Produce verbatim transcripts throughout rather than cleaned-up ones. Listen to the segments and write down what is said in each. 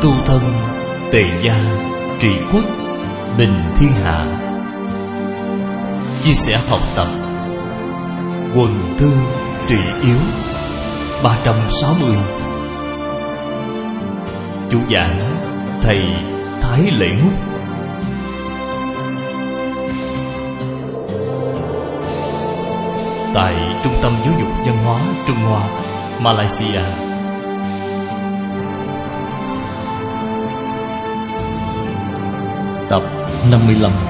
tu thân, tề gia, trị quốc, bình thiên hạ. Chia sẻ học tập, quần thư trị yếu ba trăm sáu mươi. Chủ giảng thầy Thái Lễ Ngúc. Tại Trung tâm Giáo dục Văn hóa Trung Hoa, Malaysia. Tập năm mươi lăm.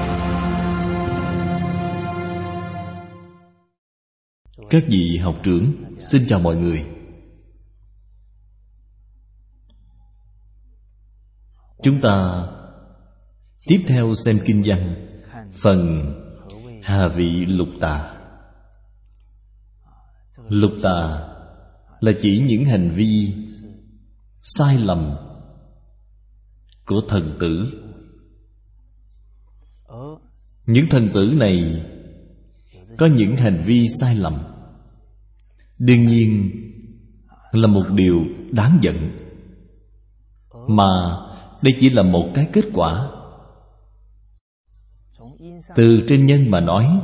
Các vị học trưởng, xin chào mọi người. Chúng ta tiếp theo xem kinh văn phần Hà Vị Lục Tà. Lục tà là chỉ những hành vi sai lầm của thần tử. Những thần tử này có những hành vi sai lầm, đương nhiên là một điều đáng giận. Mà đây chỉ là một cái kết quả. Từ trên nhân mà nói,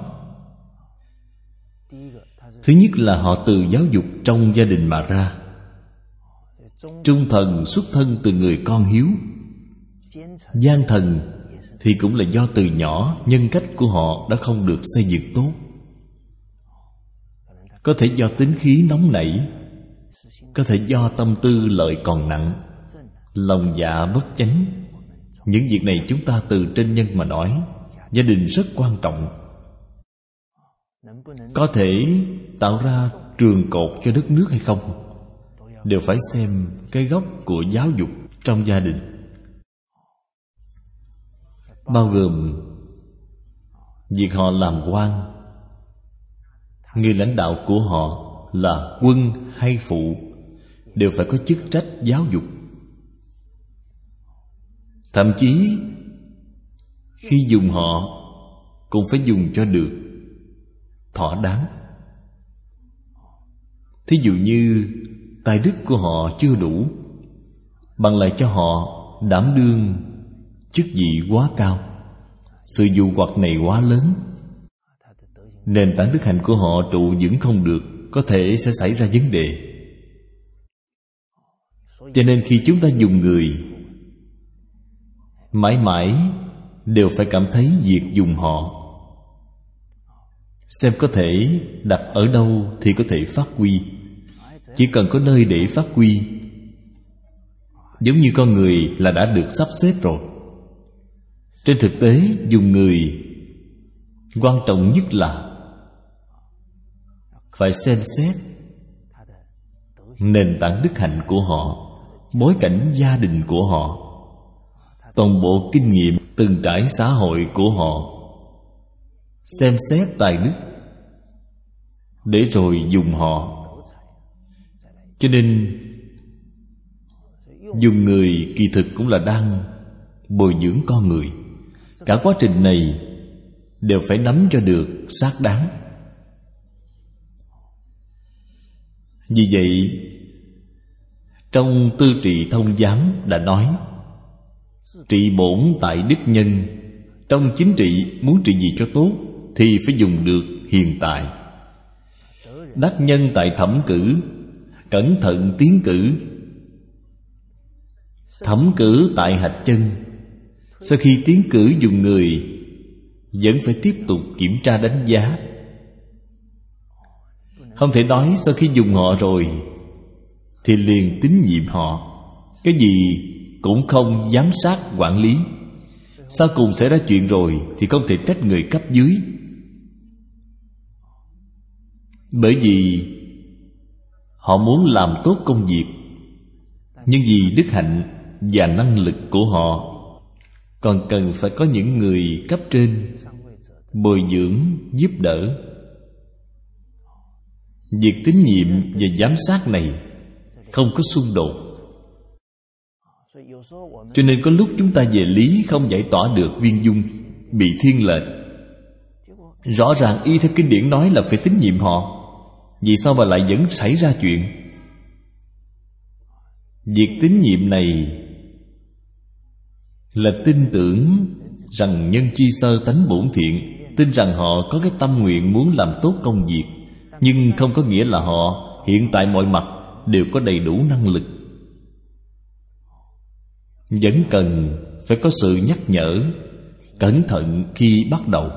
thứ nhất là họ từ giáo dục trong gia đình mà ra. Trung thần xuất thân từ người con hiếu. Gian thần thì cũng là do từ nhỏ nhân cách của họ đã không được xây dựng tốt. Có thể do tính khí nóng nảy, có thể do tâm tư lợi còn nặng, lòng dạ bất chánh. Những việc này chúng ta từ trên nhân mà nói, gia đình rất quan trọng. Có thể tạo ra trường cột cho đất nước hay không, đều phải xem cái gốc của giáo dục trong gia đình, bao gồm việc họ làm quan, người lãnh đạo của họ là quân hay phụ, đều phải có chức trách giáo dục. Thậm chí khi dùng họ cũng phải dùng cho được, thỏa đáng. Thí dụ như tài đức của họ chưa đủ, bằng lại cho họ đảm đương chức vị quá cao, sự dụ hoặc này quá lớn, nền tảng đức hạnh của họ trụ vững không được, có thể sẽ xảy ra vấn đề. Cho nên khi chúng ta dùng người, mãi mãi đều phải cảm thấy việc dùng họ, xem có thể đặt ở đâu thì có thể phát huy. Chỉ cần có nơi để phát huy. Giống như con người là đã được sắp xếp rồi. Trên thực tế, dùng người quan trọng nhất là phải xem xét nền tảng đức hạnh của họ, bối cảnh gia đình của họ, toàn bộ kinh nghiệm từng trải xã hội của họ, xem xét tài đức để rồi dùng họ. Cho nên dùng người kỳ thực cũng là đang bồi dưỡng con người. Cả quá trình này đều phải nắm cho được xác đáng. Vì vậy, trong Tư Trị Thông Giám đã nói: trị bổn tại đức nhân. Trong chính trị, muốn trị gì cho tốt thì phải dùng được hiền tài. Đắc nhân tại thẩm cử, cẩn thận tiến cử. Thẩm cử tại hạch chân. Sau khi tiến cử dùng người, vẫn phải tiếp tục kiểm tra đánh giá. Không thể nói sau khi dùng họ rồi thì liền tín nhiệm họ, cái gì cũng không giám sát quản lý. Sau cùng xảy ra chuyện rồi thì không thể trách người cấp dưới. Bởi vì họ muốn làm tốt công việc, nhưng vì đức hạnh và năng lực của họ, còn cần phải có những người cấp trên bồi dưỡng giúp đỡ. Việc tín nhiệm và giám sát này không có xung đột. Cho nên có lúc chúng ta về lý không giải tỏa được viên dung, bị thiên lệch. Rõ ràng y theo kinh điển nói là phải tín nhiệm họ, vì sao mà lại vẫn xảy ra chuyện? Việc tín nhiệm này là tin tưởng rằng nhân chi sơ tánh bổn thiện, tin rằng họ có cái tâm nguyện muốn làm tốt công việc, nhưng không có nghĩa là họ hiện tại mọi mặt đều có đầy đủ năng lực. Vẫn cần phải có sự nhắc nhở, cẩn thận khi bắt đầu.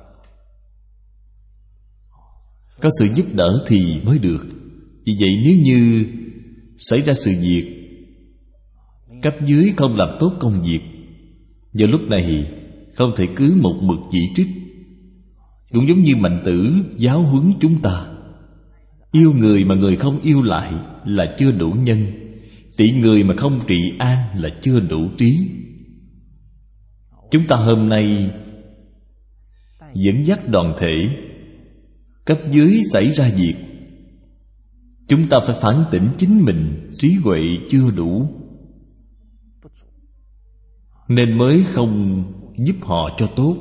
Có sự giúp đỡ thì mới được. Vì vậy nếu như xảy ra sự việc, cấp dưới không làm tốt công việc, vào lúc này không thể cứ một mực chỉ trích. Cũng giống như Mạnh Tử giáo huấn chúng ta, yêu người mà người không yêu lại là chưa đủ nhân, trị người mà không trị an là chưa đủ trí. Chúng ta hôm nay dẫn dắt đoàn thể, cấp dưới xảy ra việc, chúng ta phải phản tỉnh chính mình, trí huệ chưa đủ, nên mới không giúp họ cho tốt.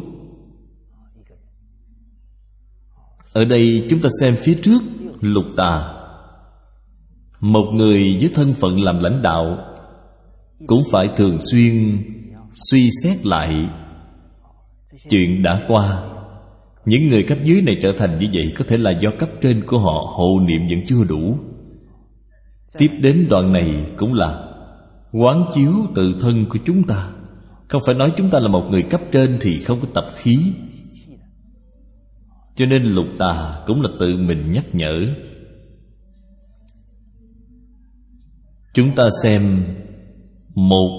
Ở đây chúng ta xem phía trước Lục Tà, một người với thân phận làm lãnh đạo cũng phải thường xuyên suy xét lại chuyện đã qua. Những người cấp dưới này trở thành như vậy có thể là do cấp trên của họ hộ niệm vẫn chưa đủ. Tiếp đến đoạn này cũng là quán chiếu tự thân của chúng ta. Không phải nói chúng ta là một người cấp trên thì không có tập khí. Cho nên Lục Tà cũng là tự mình nhắc nhở. Chúng ta xem một,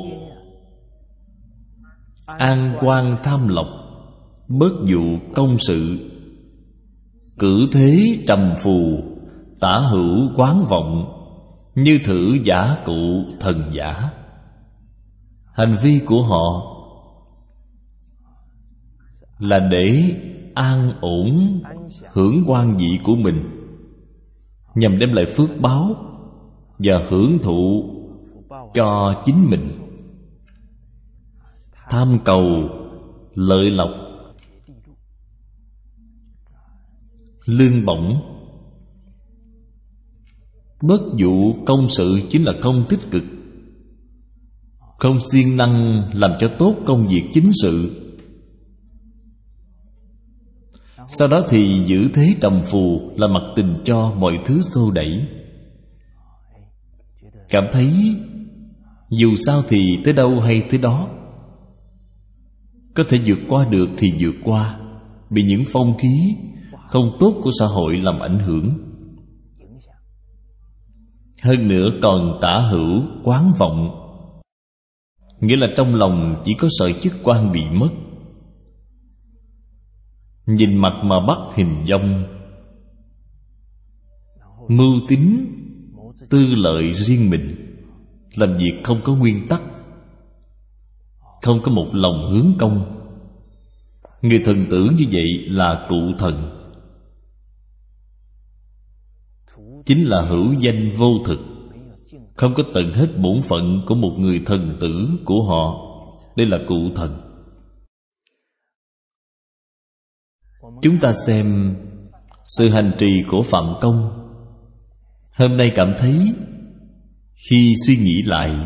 an quan tham lộc, bớt dụ công sự, cử thế trầm phù, tả hữu quán vọng, như thử giả cụ thần giả. Hành vi của họ là để an ổn hưởng quan vị của mình, nhằm đem lại phước báo và hưởng thụ cho chính mình. Tham cầu lợi lộc, lương bổng. Bất dụ công sự chính là không tích cực, không siêng năng làm cho tốt công việc chính sự. Sau đó thì giữ thế trầm phù, là mặc tình cho mọi thứ xô đẩy. Cảm thấy dù sao thì tới đâu hay tới đó, có thể vượt qua được thì vượt qua, bị những phong khí không tốt của xã hội làm ảnh hưởng. Hơn nữa còn tả hữu quán vọng, nghĩa là trong lòng chỉ có sợi chức quan bị mất, nhìn mặt mà bắt hình dong, mưu tính tư lợi riêng mình, làm việc không có nguyên tắc, không có một lòng hướng công. Người thần tử như vậy là cụ thần, chính là hữu danh vô thực, không có tận hết bổn phận của một người thần tử của họ. Đây là cụ thần. Chúng ta xem sự hành trì của Phạm Công. Hôm nay cảm thấy khi suy nghĩ lại,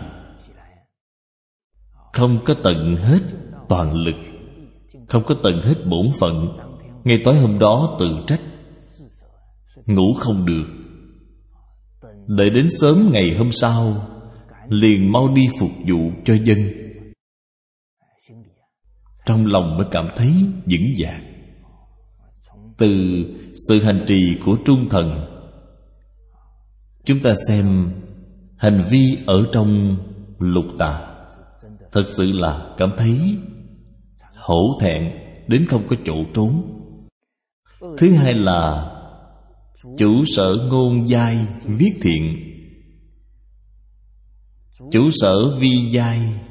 không có tận hết toàn lực, không có tận hết bổn phận. Ngày tối hôm đó tự trách, ngủ không được, đợi đến sớm ngày hôm sau liền mau đi phục vụ cho dân. Trong lòng mới cảm thấy vững vàng. Từ sự hành trì của trung thần, chúng ta xem hành vi ở trong Lục Tà, thật sự là cảm thấy hổ thẹn đến không có chỗ trốn. Thứ hai là chủ sở ngôn giai viết thiện, chủ sở vi giai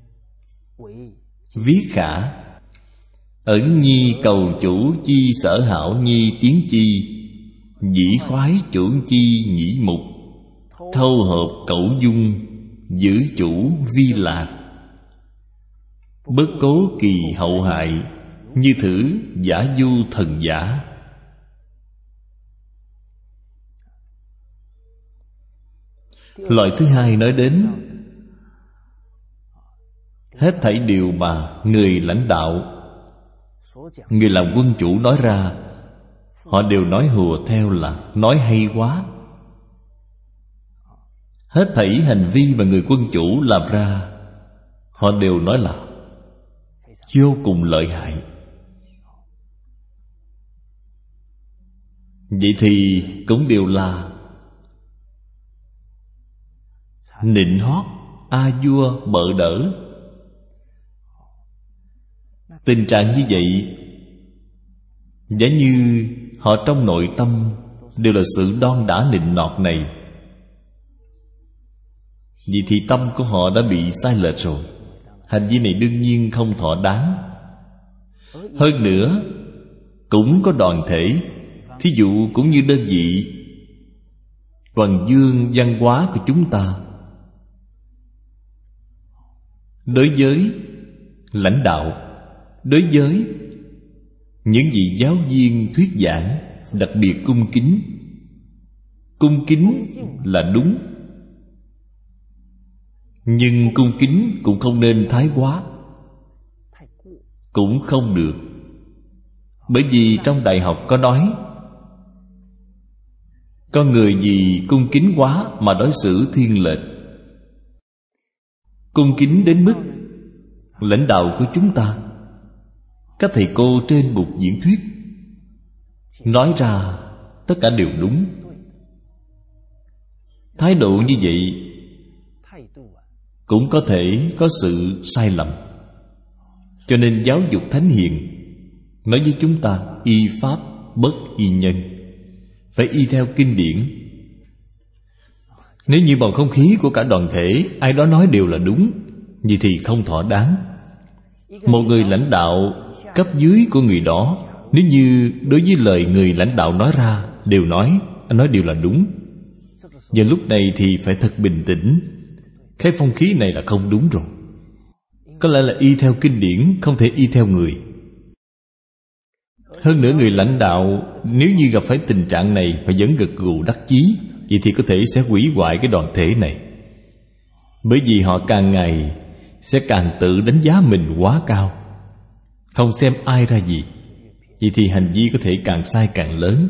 viết khả. Ẩn nhi cầu chủ chi sở hảo nhi tiến chi, dĩ khoái chuẩn chi nhĩ mục, thâu hợp cẩu dung, giữ chủ vi lạc. Bất cố kỳ hậu hại, như thử giả du thần giả. Loại thứ hai nói đến hết thảy điều mà người lãnh đạo, người làm quân chủ nói ra, họ đều nói hùa theo là nói hay quá. Hết thảy hành vi mà người quân chủ làm ra, họ đều nói là vô cùng lợi hại. Vậy thì cũng đều là nịnh hót, a vua bợ đỡ. Tình trạng như vậy, giả như họ trong nội tâm đều là sự đon đả nịnh nọt này, vậy thì tâm của họ đã bị sai lệch rồi. Hành vi này đương nhiên không thỏa đáng. Hơn nữa, cũng có đoàn thể, thí dụ cũng như đơn vị Hoàng dương văn hóa của chúng ta, đối với lãnh đạo, đối với những vị giáo viên thuyết giảng, đặc biệt cung kính. Cung kính là đúng, nhưng cung kính cũng không nên thái quá, cũng không được. Bởi vì trong đại học có nói, con người vì cung kính quá mà đối xử thiên lệch. Cung kính đến mức lãnh đạo của chúng ta, các thầy cô trên bục diễn thuyết nói ra tất cả đều đúng. Thái độ như vậy cũng có thể có sự sai lầm. Cho nên giáo dục thánh hiền nói với chúng ta y pháp bất y nhân, phải y theo kinh điển. Nếu như bầu không khí của cả đoàn thể ai đó nói đều là đúng, vậy thì không thỏa đáng. Một người lãnh đạo cấp dưới của người đó, nếu như đối với lời người lãnh đạo nói ra đều nói, anh nói đều là đúng, giờ lúc này thì phải thật bình tĩnh. Cái phong khí này là không đúng rồi. Có lẽ là y theo kinh điển, không thể y theo người. Hơn nữa người lãnh đạo nếu như gặp phải tình trạng này mà vẫn gật gù đắc chí, vậy thì có thể sẽ hủy hoại cái đoàn thể này. Bởi vì họ càng ngày sẽ càng tự đánh giá mình quá cao, không xem ai ra gì. Vậy thì hành vi có thể càng sai càng lớn.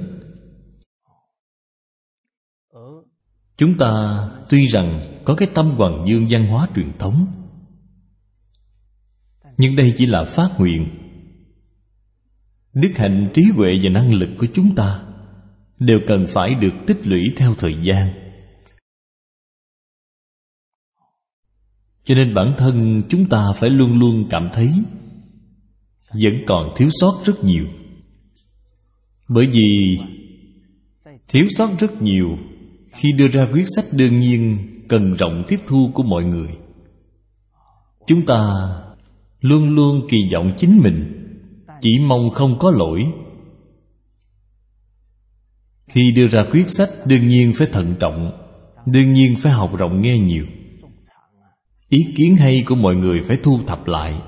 Chúng ta tuy rằng có cái tâm hoàng dương văn hóa truyền thống, nhưng đây chỉ là phát nguyện. Đức hạnh, trí huệ và năng lực của chúng ta đều cần phải được tích lũy theo thời gian. Cho nên bản thân chúng ta phải luôn luôn cảm thấy vẫn còn thiếu sót rất nhiều. Bởi vì thiếu sót rất nhiều, khi đưa ra quyết sách đương nhiên cần rộng tiếp thu của mọi người. Chúng ta luôn luôn kỳ vọng chính mình, chỉ mong không có lỗi. Khi đưa ra quyết sách đương nhiên phải thận trọng, đương nhiên phải học rộng nghe nhiều. Ý kiến hay của mọi người phải thu thập lại.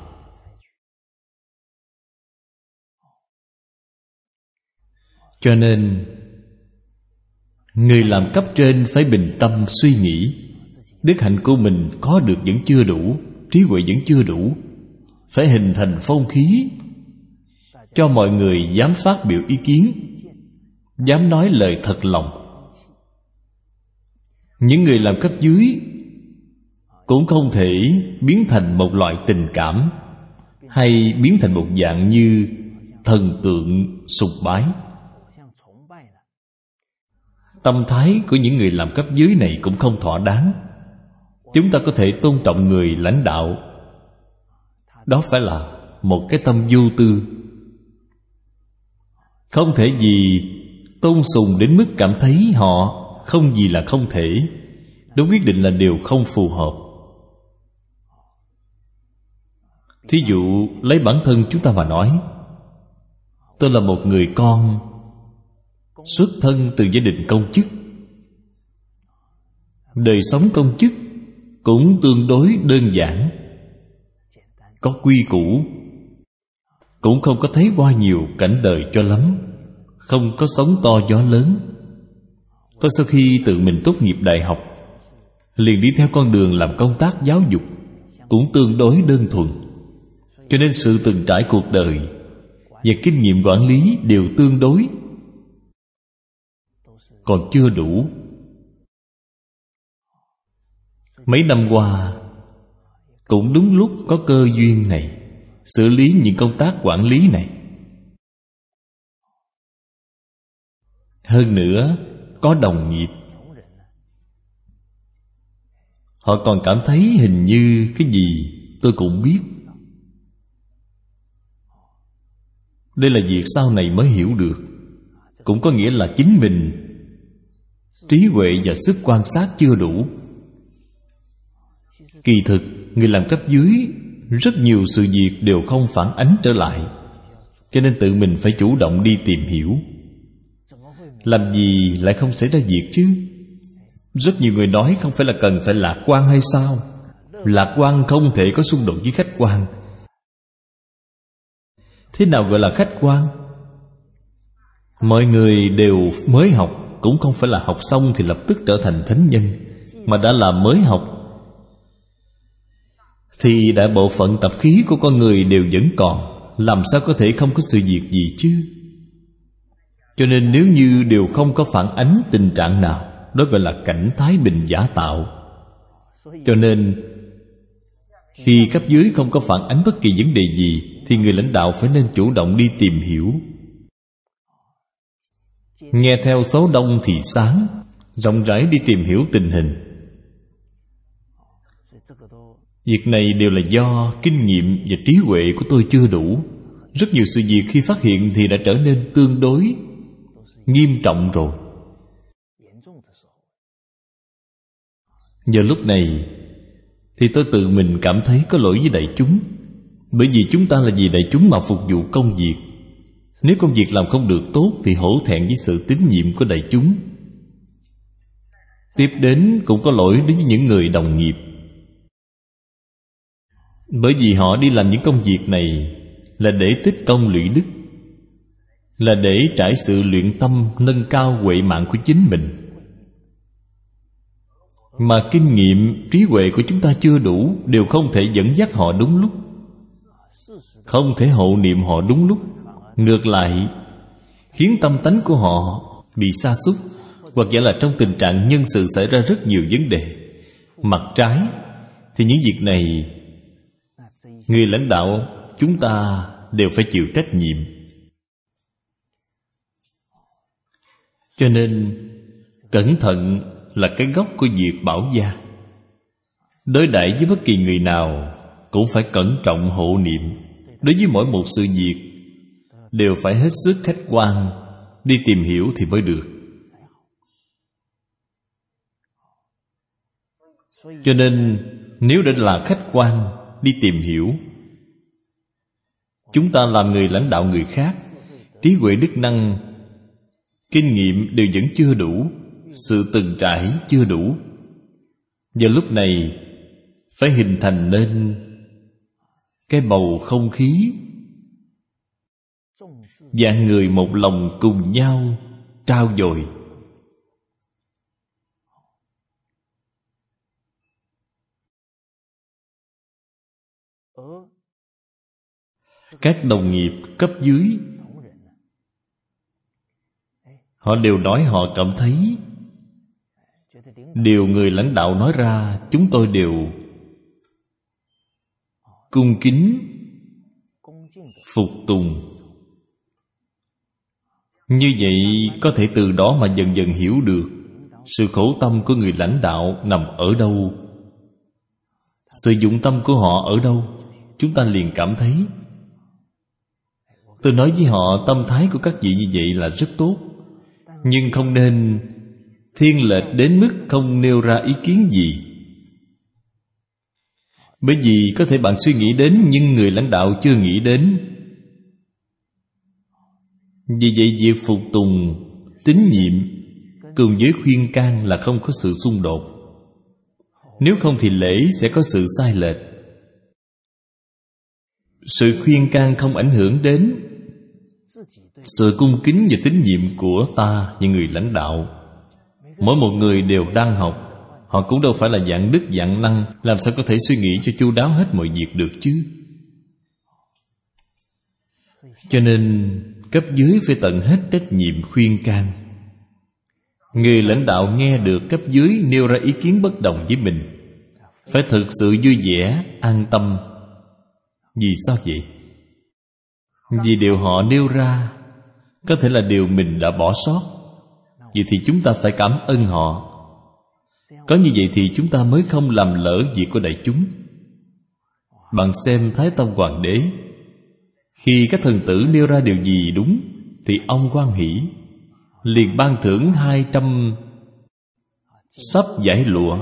Cho nên người làm cấp trên phải bình tâm suy nghĩ, đức hạnh của mình có được vẫn chưa đủ, trí huệ vẫn chưa đủ, phải hình thành phong khí cho mọi người dám phát biểu ý kiến, dám nói lời thật lòng. Những người làm cấp dưới cũng không thể biến thành một loại tình cảm, hay biến thành một dạng như thần tượng sùng bái. Tâm thái của những người làm cấp dưới này cũng không thỏa đáng. Chúng ta có thể tôn trọng người lãnh đạo, đó phải là một cái tâm vô tư. Không thể vì tôn sùng đến mức cảm thấy họ không gì là không thể, đó quyết định là điều không phù hợp. Thí dụ lấy bản thân chúng ta mà nói, tôi là một người con xuất thân từ gia đình công chức. Đời sống công chức cũng tương đối đơn giản, có quy củ, cũng không có thấy qua nhiều cảnh đời cho lắm, không có sóng to gió lớn. Tôi sau khi tự mình tốt nghiệp đại học liền đi theo con đường làm công tác giáo dục, cũng tương đối đơn thuần. Cho nên sự từng trải cuộc đời và kinh nghiệm quản lý đều tương đối, còn chưa đủ. Mấy năm qua cũng đúng lúc có cơ duyên này, xử lý những công tác quản lý này. Hơn nữa có đồng nghiệp, họ còn cảm thấy hình như cái gì tôi cũng biết. Đây là việc sau này mới hiểu được. Cũng có nghĩa là chính mình trí huệ và sức quan sát chưa đủ. Kỳ thực người làm cấp dưới rất nhiều sự việc đều không phản ánh trở lại, cho nên tự mình phải chủ động đi tìm hiểu. Làm gì lại không xảy ra việc chứ? Rất nhiều người nói không phải là cần phải lạc quan hay sao? Lạc quan không thể có xung đột với khách quan. Thế nào gọi là khách quan? Mọi người đều mới học, cũng không phải là học xong thì lập tức trở thành thánh nhân, mà đã là mới học thì đại bộ phận tập khí của con người đều vẫn còn, làm sao có thể không có sự việc gì chứ? Cho nên nếu như đều không có phản ánh tình trạng nào, đó gọi là cảnh thái bình giả tạo. Cho nên khi cấp dưới không có phản ánh bất kỳ vấn đề gì thì người lãnh đạo phải nên chủ động đi tìm hiểu. Nghe theo số đông thì sáng, rộng rãi đi tìm hiểu tình hình. Việc này đều là do kinh nghiệm và trí huệ của tôi chưa đủ. Rất nhiều sự việc khi phát hiện thì đã trở nên tương đối nghiêm trọng rồi. Giờ lúc này thì tôi tự mình cảm thấy có lỗi với đại chúng. Bởi vì chúng ta là vì đại chúng mà phục vụ công việc. Nếu công việc làm không được tốt thì hổ thẹn với sự tín nhiệm của đại chúng. Tiếp đến cũng có lỗi đối với những người đồng nghiệp. Bởi vì họ đi làm những công việc này là để tích công lũy đức, là để trải sự luyện tâm, nâng cao huệ mạng của chính mình. Mà kinh nghiệm, trí huệ của chúng ta chưa đủ, đều không thể dẫn dắt họ đúng lúc, không thể hộ niệm họ đúng lúc. Ngược lại khiến tâm tánh của họ bị sa sút, hoặc giả là trong tình trạng nhân sự xảy ra rất nhiều vấn đề. Mặt trái thì những việc này người lãnh đạo chúng ta đều phải chịu trách nhiệm. Cho nên cẩn thận là cái gốc của việc bảo gia. Đối đãi với bất kỳ người nào cũng phải cẩn trọng hộ niệm. Đối với mỗi một sự việc đều phải hết sức khách quan, đi tìm hiểu thì mới được. Cho nên nếu đã là khách quan, đi tìm hiểu, chúng ta làm người lãnh đạo người khác, trí huệ đức năng, kinh nghiệm đều vẫn chưa đủ, sự từng trải chưa đủ. Giờ lúc này phải hình thành nên cái bầu không khí vạn người một lòng cùng nhau trao dồi. Các đồng nghiệp cấp dưới họ đều nói họ cảm thấy điều người lãnh đạo nói ra chúng tôi đều cung kính phục tùng. Như vậy có thể từ đó mà dần dần hiểu được sự khổ tâm của người lãnh đạo nằm ở đâu, sự dụng tâm của họ ở đâu. Chúng ta liền cảm thấy, tôi nói với họ tâm thái của các vị như vậy là rất tốt, nhưng không nên thiên lệch đến mức không nêu ra ý kiến gì. Bởi vì có thể bạn suy nghĩ đến nhưng người lãnh đạo chưa nghĩ đến. Vì vậy việc phục tùng, tín nhiệm cùng với khuyên can là không có sự xung đột. Nếu không thì lễ sẽ có sự sai lệch. Sự khuyên can không ảnh hưởng đến sự cung kính và tín nhiệm của ta và người lãnh đạo. Mỗi một người đều đang học, Họ cũng đâu phải là dạng đức dạng năng, làm sao có thể suy nghĩ cho chu đáo hết mọi việc được chứ. Cho nên cấp dưới phải tận hết trách nhiệm khuyên can. Người lãnh đạo nghe được cấp dưới nêu ra ý kiến bất đồng với mình, phải thực sự vui vẻ, an tâm. Vì sao vậy? Vì điều họ nêu ra có thể là điều mình đã bỏ sót. Vậy thì chúng ta phải cảm ơn họ. Có như vậy thì chúng ta mới không làm lỡ việc của đại chúng. Bạn xem Thái Tông Hoàng đế, khi các thần tử nêu ra điều gì đúng thì ông hoan hỷ, liền ban thưởng hai trăm sắp vải lụa.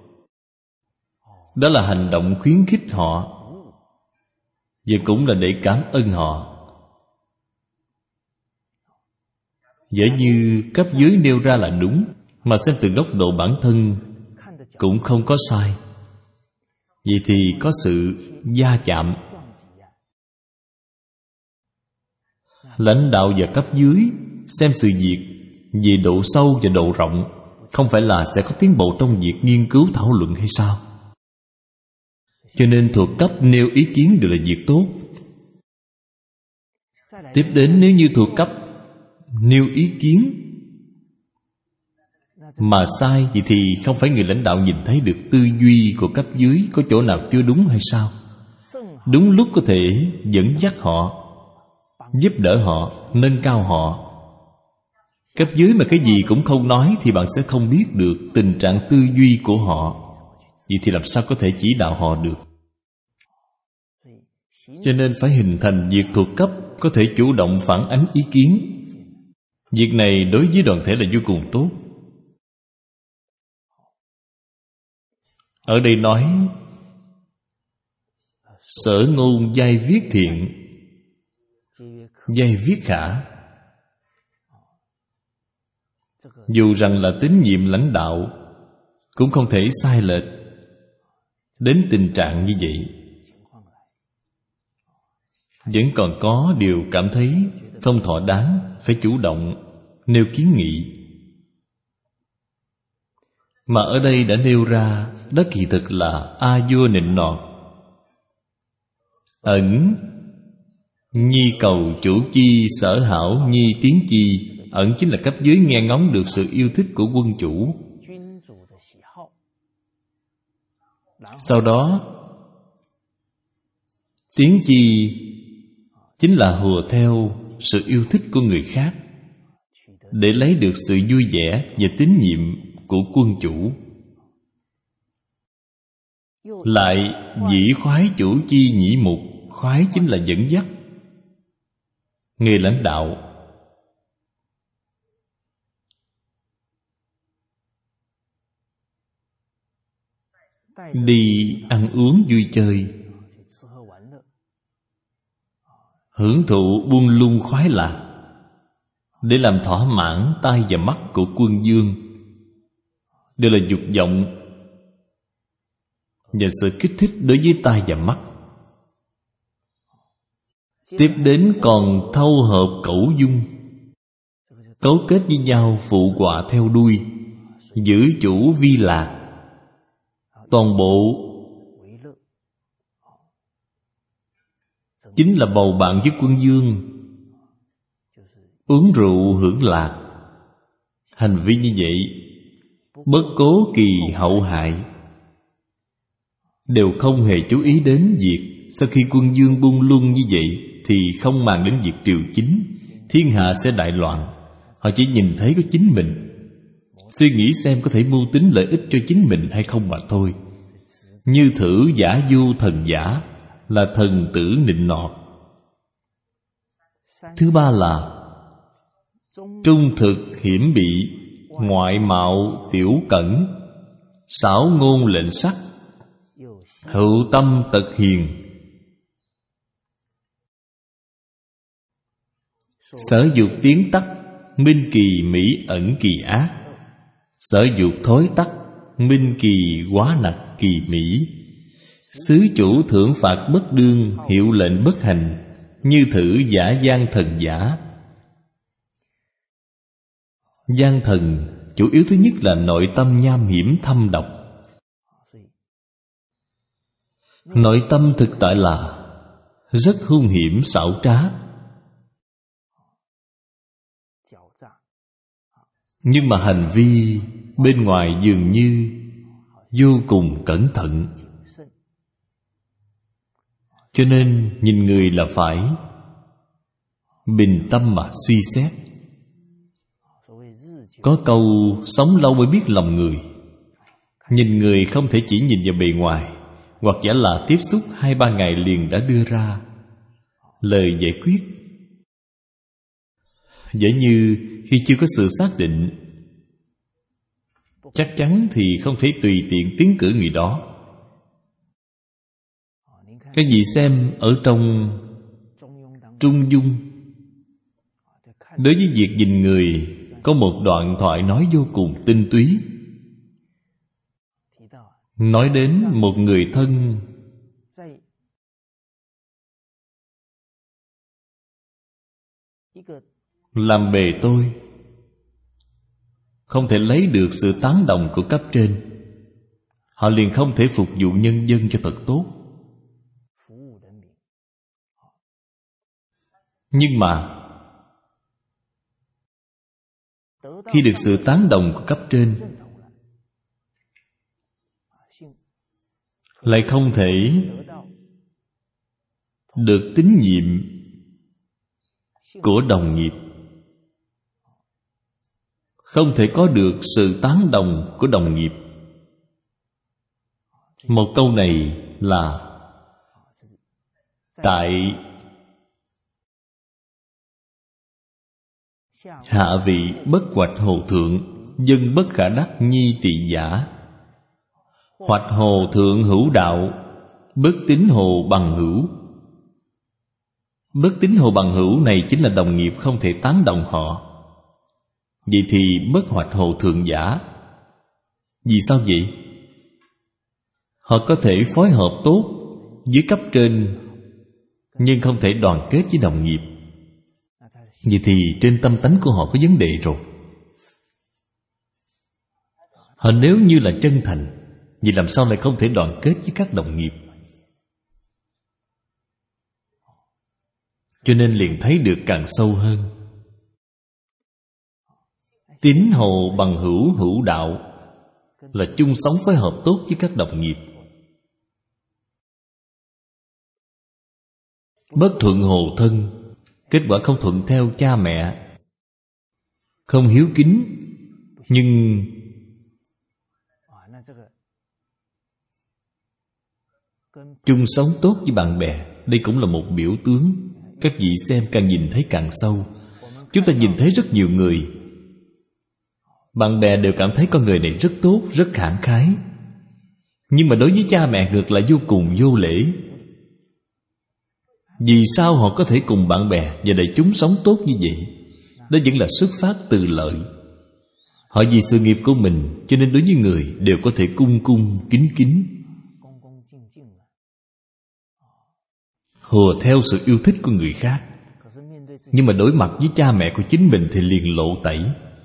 Đó là hành động khuyến khích họ, và cũng là để cảm ơn họ. Giả như cấp dưới nêu ra là đúng, mà xem từ góc độ bản thân cũng không có sai, vậy thì có sự va chạm. Lãnh đạo và cấp dưới xem sự việc về độ sâu và độ rộng, không phải là sẽ có tiến bộ trong việc nghiên cứu thảo luận hay sao? Cho nên thuộc cấp nêu ý kiến đều là việc tốt. Tiếp đến, nếu như thuộc cấp nêu ý kiến mà sai, vậy thì không phải người lãnh đạo nhìn thấy được tư duy của cấp dưới có chỗ nào chưa đúng hay sao? Đúng lúc có thể dẫn dắt họ, giúp đỡ họ, nâng cao họ. Cấp dưới mà cái gì cũng không nói thì bạn sẽ không biết được tình trạng tư duy của họ. Vậy thì làm sao có thể chỉ đạo họ được? Cho nên phải hình thành việc thuộc cấp có thể chủ động phản ánh ý kiến. Việc này đối với đoàn thể là vô cùng tốt. Ở đây nói sở ngôn giai viết thiện, giai viết khả. Dù rằng là tín nhiệm lãnh đạo cũng không thể sai lệch đến tình trạng như vậy. Vẫn còn có điều cảm thấy không thỏa đáng, phải chủ động nêu kiến nghị. Mà ở đây đã nêu ra, đó kỳ thực là a vua nịnh nọt. Ẩn nhi cầu chủ chi, sở hảo nhi tiến chi. Ẩn chính là cấp dưới nghe ngóng được sự yêu thích của quân chủ. Sau đó tiến chi chính là hùa theo sự yêu thích của người khác, để lấy được sự vui vẻ và tín nhiệm của quân chủ. Lại dĩ khoái chủ chi nhĩ mục. Khoái chính là dẫn dắt. Người lãnh đạo đi ăn uống vui chơi, hưởng thụ buông lung khoái lạc, để làm thỏa mãn tai và mắt của quân vương, đều là dục vọng và sự kích thích đối với tai và mắt. Tiếp đến còn thâu hợp cẩu dung, cấu kết với nhau phụ họa theo đuôi, giữ chủ vi lạc. Toàn bộ chính là bầu bạn với quân vương, uống rượu hưởng lạc. Hành vi như vậy bất cố kỳ hậu hại, đều không hề chú ý đến việc sau khi quân vương buông luân như vậy thì không màng đến việc triều chính, thiên hạ sẽ đại loạn. Họ chỉ nhìn thấy có chính mình, suy nghĩ xem có thể mưu tính lợi ích cho chính mình hay không mà thôi. Như thử giả du thần giả, là thần tử nịnh nọt. Thứ ba là trung thực hiểm bị, ngoại mạo tiểu cẩn, xảo ngôn lệnh sắc, hữu tâm tật hiền. Sở dục tiến tắc, minh kỳ mỹ ẩn kỳ ác. Sở dục thối tắc, minh kỳ quá nặc kỳ mỹ. Xứ chủ thưởng phạt bất đương, hiệu lệnh bất hành. Như thử giả gian thần giả. Gian thần chủ yếu thứ nhất là nội tâm nham hiểm thâm độc, Nội tâm thực tại là rất hung hiểm xảo trá, nhưng mà hành vi bên ngoài dường như vô cùng cẩn thận. Cho nên nhìn người là phải bình tâm mà suy xét. Có câu sống lâu mới biết lòng người. Nhìn người không thể chỉ nhìn vào bề ngoài, hoặc giả là tiếp xúc hai ba ngày liền đã đưa ra lời giải quyết. Giả như khi chưa có sự xác định, chắc chắn thì không thể tùy tiện tiến cử người đó. Các vị xem ở trong Trung Dung, đối với việc nhìn người có một đoạn thoại nói vô cùng tinh túy. Nói đến một người thân làm bề tôi, không thể lấy được sự tán đồng của cấp trên, họ liền không thể phục vụ nhân dân cho thật tốt. Nhưng mà khi được sự tán đồng của cấp trên, lại không thể được tín nhiệm của đồng nghiệp, không thể có được sự tán đồng của đồng nghiệp. Một câu này là tại hạ vị bất hoạch hồ thượng, dân bất khả đắc nhi trị giả. Hoạch hồ thượng hữu đạo, bất tín hồ bằng hữu. Bất tín hồ bằng hữu này chính là đồng nghiệp không thể tán đồng họ. Vậy thì bất hoạch hồ thượng giả. Vì sao vậy? Họ có thể phối hợp tốt với cấp trên, nhưng không thể đoàn kết với đồng nghiệp. Vậy thì trên tâm tánh của họ có vấn đề rồi. Họ nếu như là chân thành, vì làm sao lại không thể đoàn kết với các đồng nghiệp? Cho nên liền thấy được càng sâu hơn. Tín hồ bằng hữu hữu đạo là chung sống phối hợp tốt với các đồng nghiệp. Bất thuận hồ thân, kết quả không thuận theo cha mẹ, không hiếu kính, nhưng chung sống tốt với bạn bè. Đây cũng là một biểu tướng. Các vị xem càng nhìn thấy càng sâu. Chúng ta nhìn thấy rất nhiều người, bạn bè đều cảm thấy con người này rất tốt, rất khẳng khái, nhưng mà đối với cha mẹ ngược lại vô cùng vô lễ. Vì sao họ có thể cùng bạn bè và đại chúng sống tốt như vậy? Đó vẫn là xuất phát từ lợi. Họ vì sự nghiệp của mình, cho nên đối với người đều có thể cung cung kính kính, hùa theo sự yêu thích của người khác. Nhưng mà đối mặt với cha mẹ của chính mình thì liền lộ tẩy.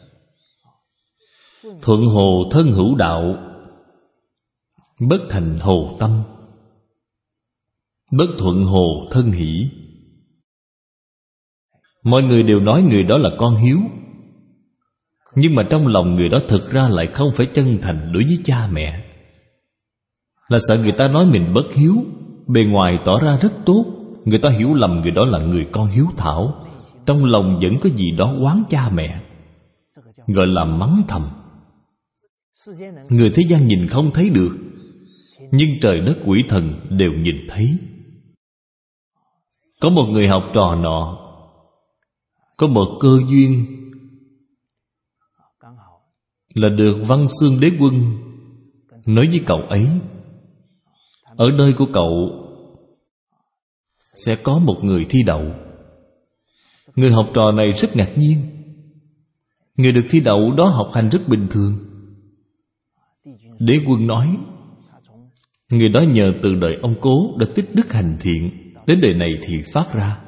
Thuận hồ thân hữu đạo, bất thành hồ tâm. Bất thuận hồ thân hỷ. Mọi người đều nói người đó là con hiếu, nhưng mà trong lòng người đó thực ra lại không phải chân thành đối với cha mẹ. Là sợ người ta nói mình bất hiếu, bề ngoài tỏ ra rất tốt, người ta hiểu lầm người đó là người con hiếu thảo, trong lòng vẫn có gì đó oán cha mẹ, gọi là mắng thầm. Người thế gian nhìn không thấy được, nhưng trời đất quỷ thần đều nhìn thấy. Có một người học trò nọ có một cơ duyên là được Văn Xương Đế Quân nói với cậu ấy, ở nơi của cậu sẽ có một người thi đậu. Người học trò này rất ngạc nhiên. Người được thi đậu đó học hành rất bình thường. Đế Quân nói, người đó nhờ từ đời ông cố đã tích đức hành thiện, đến đời này thì phát ra.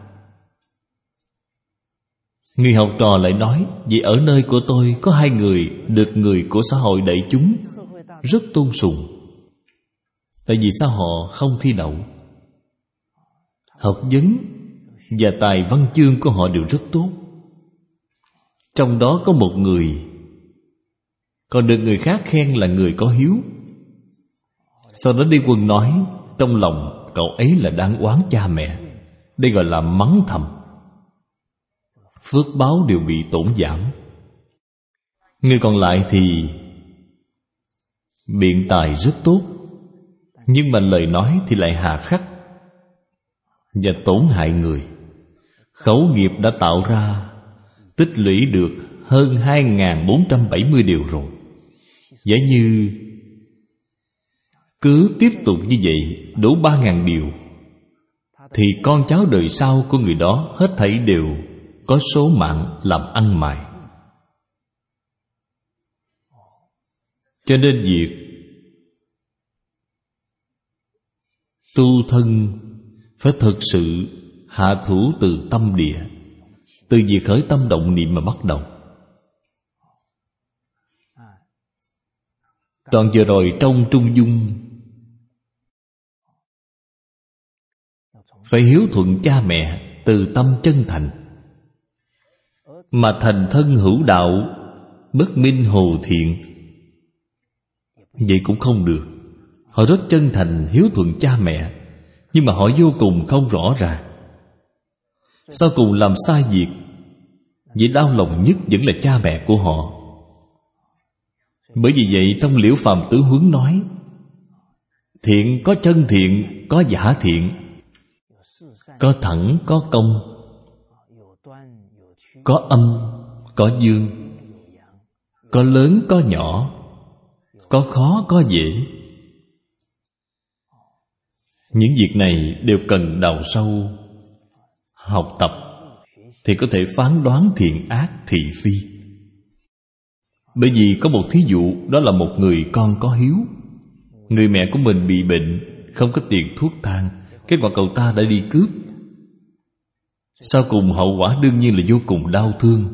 Người học trò lại nói, vì ở nơi của tôi có hai người được người của xã hội đại chúng rất tôn sùng. Tại vì sao họ không thi đậu? Học vấn và tài văn chương của họ đều rất tốt. Trong đó có một người còn được người khác khen là người có hiếu. Sau đó Đi Quân nói trong lòng cậu ấy là đang oán cha mẹ. Đây gọi là mắng thầm. Phước báo đều bị tổn giảm. Người còn lại thì biện tài rất tốt, nhưng mà lời nói thì lại hà khắc và tổn hại người. Khẩu nghiệp đã tạo ra, tích lũy được hơn hai nghìn bốn trăm bảy mươi điều rồi. Giả như cứ tiếp tục như vậy đủ ba nghìn điều, thì con cháu đời sau của người đó hết thảy đều có số mạng làm ăn mài. Cho nên việc tu thân phải thực sự hạ thủ từ tâm địa, từ việc khởi tâm động niệm mà bắt đầu. Đoạn vừa rồi trong Trung Dung, phải hiếu thuận cha mẹ từ tâm chân thành, mà thành thân hữu đạo, bất minh hồ thiện, vậy cũng không được. Họ rất chân thành hiếu thuận cha mẹ, nhưng mà họ vô cùng không rõ ràng. Sau cùng làm sai việc, vậy đau lòng nhất vẫn là cha mẹ của họ. Bởi vì vậy trong Liễu Phàm Tứ Huấn nói, thiện có chân thiện, có giả thiện, có thẳng có công, có âm có dương, có lớn có nhỏ, có khó có dễ. Những việc này đều cần đào sâu học tập thì có thể phán đoán thiện ác thị phi. Bởi vì có một thí dụ, đó là một người con có hiếu. Người mẹ của mình bị bệnh, không có tiền thuốc thang, kết quả cậu ta đã đi cướp. Sau cùng hậu quả đương nhiên là vô cùng đau thương.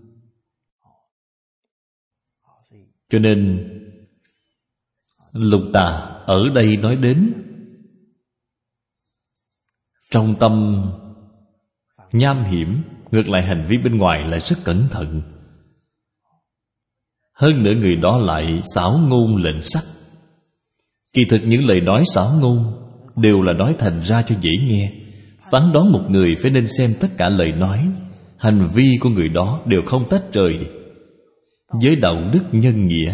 Cho nên Lục Tà ở đây nói đến trong tâm nham hiểm, ngược lại hành vi bên ngoài lại rất cẩn thận. Hơn nữa người đó lại xảo ngôn lệnh sắc. Kỳ thực những lời nói xảo ngôn đều là nói thành ra cho dễ nghe. Phán đoán một người phải nên xem tất cả lời nói, hành vi của người đó đều không tách rời với đạo đức nhân nghĩa.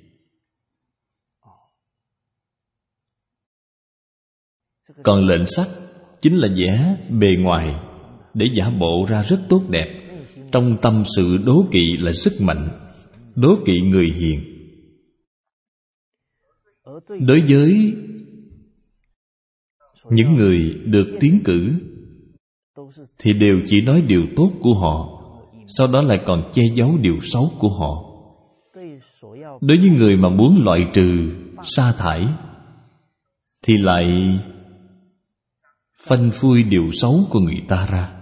Còn lệnh sắc chính là vẽ bề ngoài để giả bộ ra rất tốt đẹp, trong tâm sự đố kỵ là sức mạnh, đố kỵ người hiền. Đối với những người được tiến cử thì đều chỉ nói điều tốt của họ, sau đó lại còn che giấu điều xấu của họ. Đối với người mà muốn loại trừ, sa thải thì lại phanh phui điều xấu của người ta ra,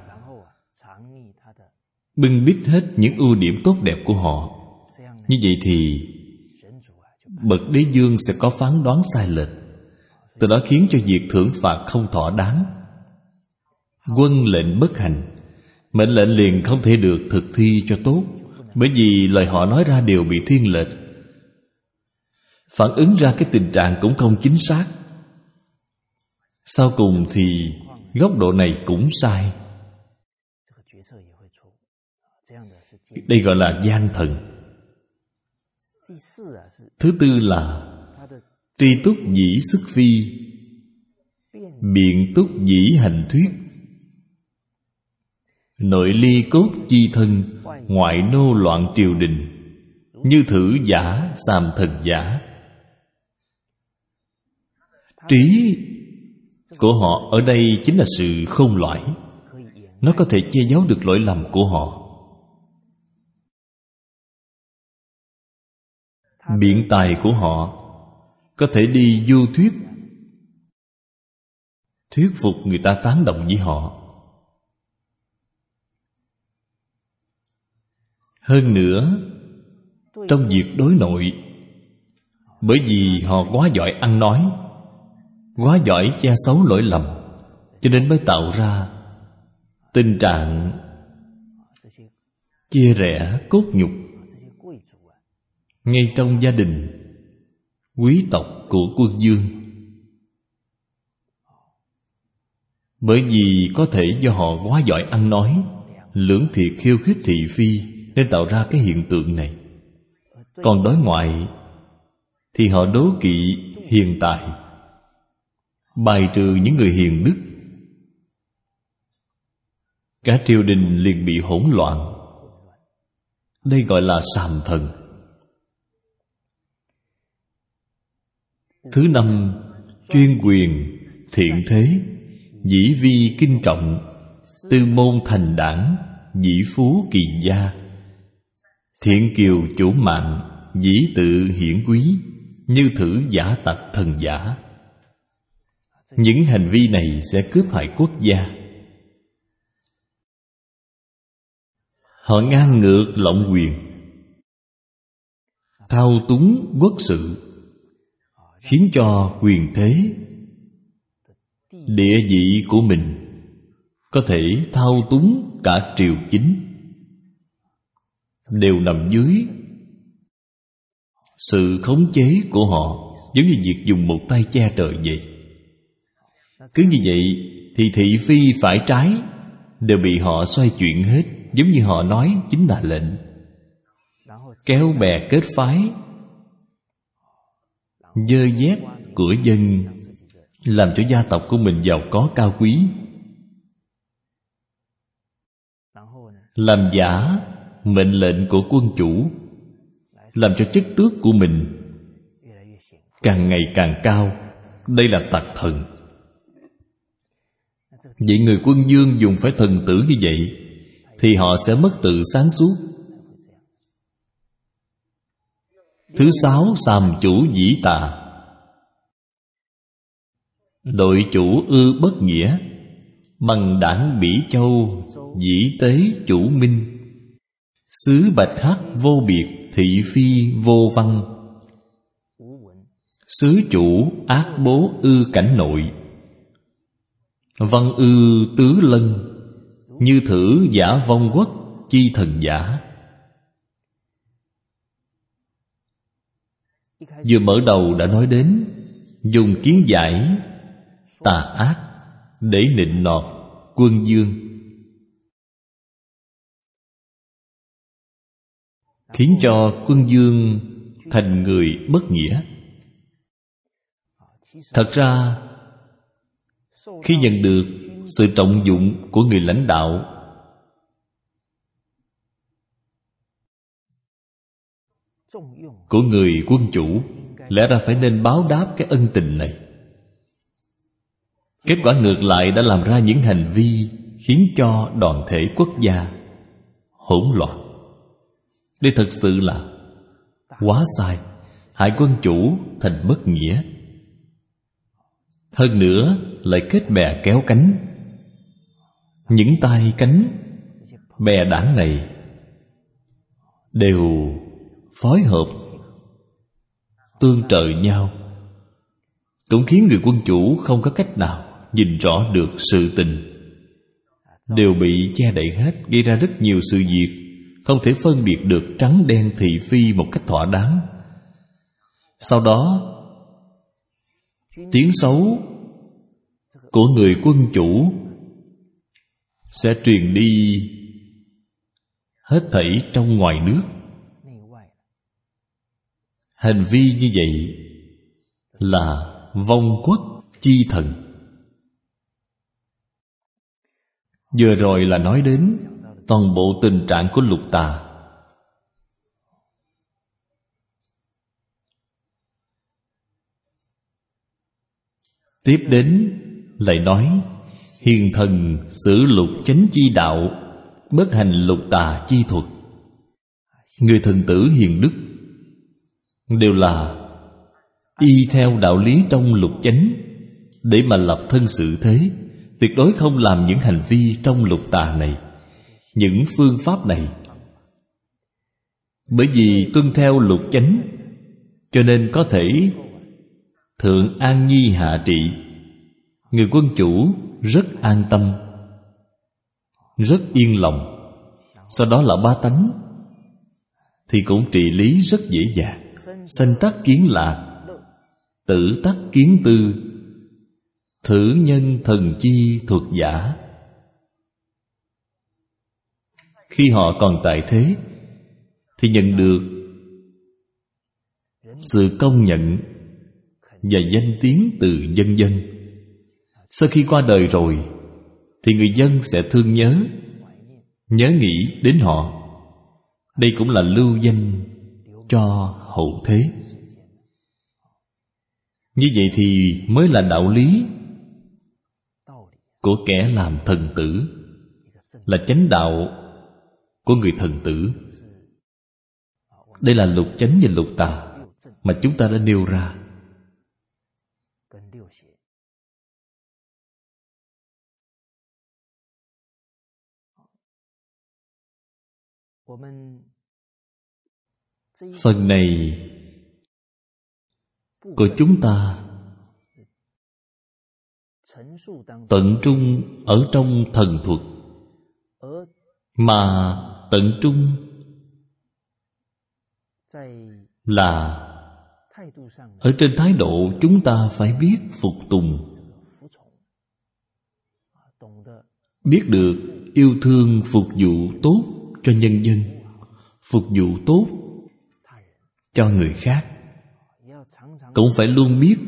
bưng bít hết những ưu điểm tốt đẹp của họ. Như vậy thì bậc đế vương sẽ có phán đoán sai lệch, từ đó khiến cho việc thưởng phạt không thỏa đáng. Quân lệnh bất hành, mệnh lệnh liền không thể được thực thi cho tốt, bởi vì lời họ nói ra đều bị thiên lệch, phản ứng ra cái tình trạng cũng không chính xác. Sau cùng thì góc độ này cũng sai. Đây gọi là gian thần. Thứ tư là tri túc dĩ sức phi, biện túc dĩ hành thuyết. Nội ly cốt chi thân, ngoại nô loạn triều đình, như thử giả xàm thần giả. Trí của họ ở đây chính là sự khôn loại, nó có thể che giấu được lỗi lầm của họ. Biện tài của họ có thể đi du thuyết, thuyết phục người ta tán đồng với họ. Hơn nữa, trong việc đối nội, bởi vì họ quá giỏi ăn nói, quá giỏi che xấu lỗi lầm, cho nên mới tạo ra tình trạng chia rẽ cốt nhục ngay trong gia đình quý tộc của quân vương. Bởi vì có thể do họ quá giỏi ăn nói, lưỡng thiệt khiêu khích thị phi, nên tạo ra cái hiện tượng này. Còn đối ngoại thì họ đố kỵ hiền tài, bài trừ những người hiền đức, cả triều đình liền bị hỗn loạn. Đây gọi là sàm thần. Thứ năm, chuyên quyền, thiện thế, dĩ vi kinh trọng, tư môn thành đảng, dĩ phú kỳ gia, thiện kiều chủ mạng, dĩ tự hiển quý, như thử giả tặc thần giả. Những hành vi này sẽ cướp hại quốc gia. Họ ngang ngược lộng quyền, thao túng quốc sự, khiến cho quyền thế, địa vị của mình có thể thao túng cả triều chính, đều nằm dưới sự khống chế của họ, giống như việc dùng một tay che trời vậy. Cứ như vậy thì thị phi phải trái đều bị họ xoay chuyển hết, giống như họ nói chính là lệnh. Kéo bè kết phái, dơ dét của dân, làm cho gia tộc của mình giàu có cao quý, làm giả mệnh lệnh của quân chủ, làm cho chức tước của mình càng ngày càng cao. Đây là tặc thần. Vậy người quân vương dùng phải thần tử như vậy thì họ sẽ mất tự sáng suốt. Thứ sáu, sàm chủ dĩ tà, đội chủ ư bất nghĩa, bằng đảng bỉ châu, dĩ tế chủ minh, xứ bạch hắc vô biệt, thị phi vô văn, xứ chủ ác bố ư cảnh nội, văn ư tứ lân, như thử giả vong quốc, chi thần giả. Vừa mở đầu đã nói đến dùng kiến giải tà ác để nịnh nọt quân vương, khiến cho quân vương thành người bất nghĩa. Thật ra khi nhận được sự trọng dụng của người lãnh đạo, của người quân chủ, lẽ ra phải nên báo đáp cái ân tình này. Kết quả ngược lại đã làm ra những hành vi khiến cho đoàn thể quốc gia hỗn loạn. Đây thật sự là quá sai, hại quân chủ thành bất nghĩa. Hơn nữa lại kết bè kéo cánh. Những tay cánh bè đảng này đều phối hợp tương trợ nhau, cũng khiến người quân chủ không có cách nào nhìn rõ được sự tình, đều bị che đậy hết, gây ra rất nhiều sự việc không thể phân biệt được trắng đen thị phi một cách thỏa đáng. Sau đó tiếng xấu của người quân chủ sẽ truyền đi hết thảy trong ngoài nước. Hành vi như vậy là vong quốc chi thần. Vừa rồi là nói đến toàn bộ tình trạng của lục tà. Tiếp đến lại nói hiền thần xử lục chánh chi đạo, bất hành lục tà chi thuật. Người thần tử hiền đức đều là y theo đạo lý trong lục chánh để mà lập thân sự thế, tuyệt đối không làm những hành vi trong lục tà này, những phương pháp này. Bởi vì tuân theo lục chánh, cho nên có thể thượng an nhi hạ trị, người quân chủ rất an tâm, rất yên lòng. Sau đó là ba tánh thì cũng trị lý rất dễ dàng. Sanh tắc kiến lạc, tử tắc kiến tư, thử nhân thần chi thuật giả. Khi họ còn tại thế thì nhận được sự công nhận và danh tiếng từ dân dân. Sau khi qua đời rồi thì người dân sẽ thương nhớ, nhớ nghĩ đến họ. Đây cũng là lưu danh cho hậu thế. Như vậy thì mới là đạo lý của kẻ làm thần tử, là chánh đạo của người thần tử. Đây là lục chánh và lục tà mà chúng ta đã nêu ra. Phần này của chúng ta tận trung ở trong thần thuật, mà tận trung là ở trên thái độ chúng ta phải biết phục tùng, biết được yêu thương phục vụ tốt cho nhân dân, phục vụ tốt cho người khác. Cũng phải luôn biết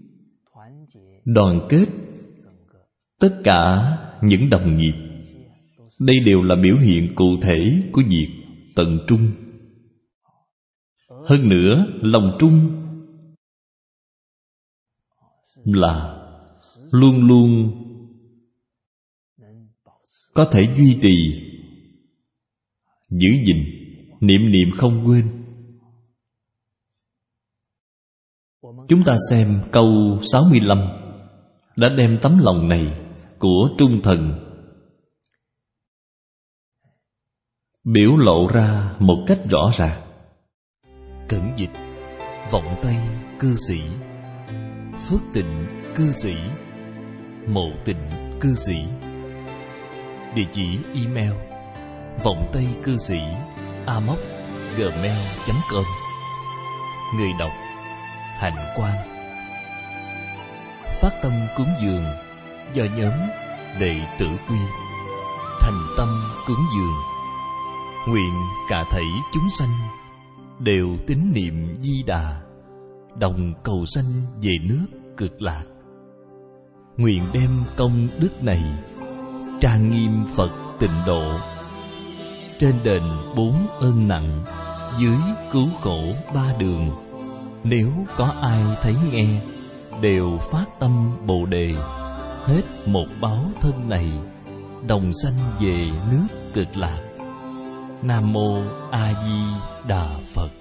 đoàn kết tất cả những đồng nghiệp. Đây đều là biểu hiện cụ thể của việc tận trung. Hơn nữa, lòng trung là luôn luôn có thể duy trì, giữ gìn, niệm niệm không quên. Chúng ta xem câu sáu mươi lăm đã đem tấm lòng này của trung thần biểu lộ ra một cách rõ ràng. Cẩn dịch: vọng tây cư sĩ, phước tịnh cư sĩ, mộ tịnh cư sĩ. Địa chỉ email: vọng tây cư sĩ a m o c gmail chấm com. Người đọc: Hạnh Quang. Phát tâm cúng dường do nhóm Đệ Tử Quy. Thành tâm cúng dường, nguyện cả thảy chúng sanh đều tín niệm Di Đà, đồng cầu sanh về nước Cực Lạc. Nguyện đem công đức này trang nghiêm Phật Tịnh Độ, trên đền bốn ơn nặng, dưới cứu khổ ba đường. Nếu có ai thấy nghe, đều phát tâm Bồ Đề, hết một báo thân này, đồng sanh về nước Cực Lạc. Nam Mô A Di Đà Phật.